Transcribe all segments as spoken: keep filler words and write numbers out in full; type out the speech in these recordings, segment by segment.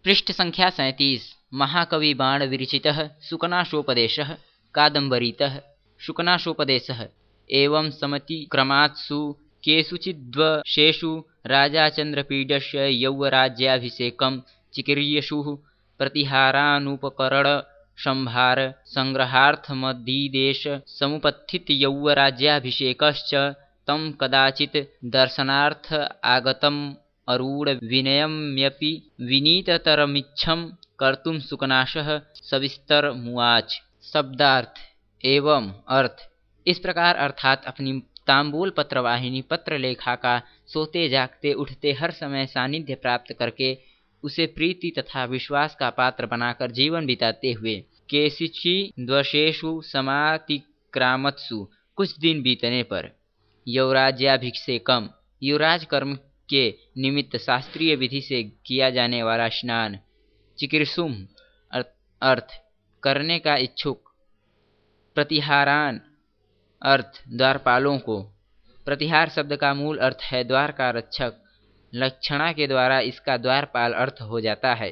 पृष्ठ संख्या सैंतीस। महाकवि बाण विरचितः सुकनाशोपदेशः कादम्बरीतः। शुकनाशोपदेशः एवं समतिक्रमात्सु केषुचिद्वशेषु राजा चन्द्रपीडस्य यौवराज्याभिषेकं चिकीर्षुः प्रतिहारानुपकरण संभार संग्रहार्थमदिदेश समुपस्थित यौवराज्याभिषेकश्च तं कदाचित् दर्शनार्थ आगतम् अरूढ विनयम्यपि विनीततरमिच्छं कर्तुं सुकनाशः सविस्तरमुवाच। शब्दार्थ एवं अर्थ। इस प्रकार अर्थात अपनी तांबूल पत्रवाहिनी पत्रलेखा का सोते जागते उठते हर समय सानिध्य प्राप्त करके उसे प्रीति तथा विश्वास का पात्र बनाकर जीवन बिताते हुए केषुचिद्वशेषु समातिक्रामत्सु कुछ दिन बीतने पर यौराज्याभिषेकम युवराज कर्म के निमित्त शास्त्रीय विधि से किया जाने वाला स्नान चिकीर्षुम अर्थ करने का इच्छुक प्रतिहारान अर्थ द्वारपालों को। प्रतिहार शब्द का मूल अर्थ है द्वार का रक्षक। लक्षणा के द्वारा इसका द्वारपाल अर्थ हो जाता है।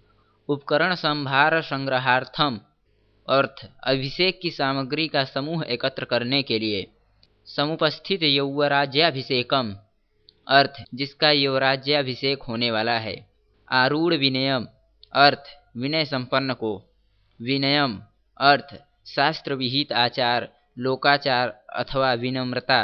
उपकरण संभार संग्रहार्थम अर्थ अभिषेक की सामग्री का समूह एकत्र करने के लिए। समुपस्थित यौवराज्याभिषेकम अर्थ जिसका यौवराज्याभिषेक होने वाला है। आरूढ़ विनयम अर्थ विनय संपन्न को। विनयम अर्थ शास्त्र विहित आचार लोकाचार अथवा विनम्रता।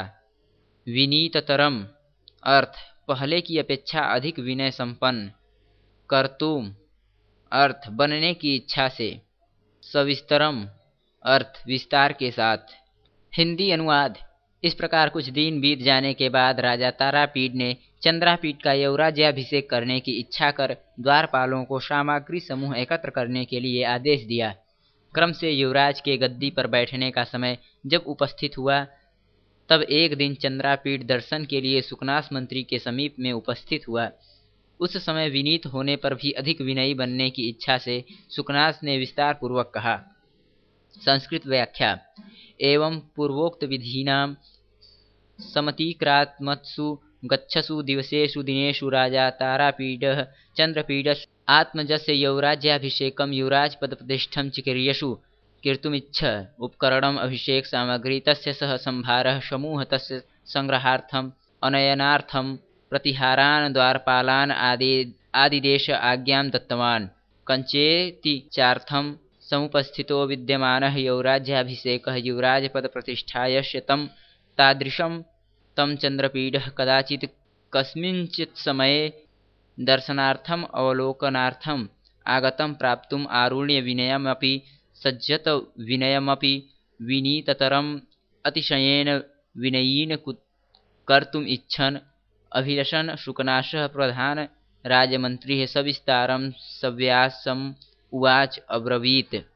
विनीततरम अर्थ पहले की अपेक्षा अधिक विनय संपन्न। कर्तुम अर्थ बनने की इच्छा से। सविस्तरम अर्थ विस्तार के साथ। हिंदी अनुवाद। इस प्रकार कुछ दिन बीत जाने के बाद राजा तारापीड ने चंद्रापीड का यौवराज्याभिषेक करने की इच्छा कर द्वारपालों को सामग्री समूह एकत्र करने के लिए आदेश दिया। क्रम से युवराज के गद्दी पर बैठने का समय जब उपस्थित हुआ तब एक दिन चंद्रापीड दर्शन के लिए सुकनास मंत्री के समीप में उपस्थित हुआ। उस समय विनीत होने पर भी अधिक विनयी बनने की इच्छा से सुकनास ने विस्तार पूर्वक कहा। संस्कृत व्याख्या एवं पूर्वोक्त विधिनाम समतिक्रामत्सु गच्छसु दिवसेषु दिनेषु राजा तारापीडः चंद्रपीडस्य आत्मजस्य यौवराज्याभिषेकं युवराजपदप्रतिष्ठं चिकीर्षुः कीर्तुमिच्छ। उपकरणम् अभिषेक सामग्री तस्य सह संभारः समूह तस्य संग्रहार्थम् अनयनार्थं प्रतिहारान् द्वारपालान् आदि आदिदेश आज्ञां दत्तवान्। कञ्चेति चार्थं समुपस्थितो विद्यमानः यौवराज्याभिषेकः युवराजपदप्रतिष्ठायै तं तादृशं तं चंद्रपीडः कदाचित् कस्मिंश्चित् समये दर्शनार्थम् अवलोकनार्थम् आगतं प्राप्तुम् आरुण्य विनयमपि सज्जत विनयमपि विनीततरम् अतिशयेन विनयेन कर्तुम् इच्छन् अभिलषन् शुकनाशः प्रधान राजमन्त्रिः सविस्तारं सव्यासम् उवाच अब्रवीत्।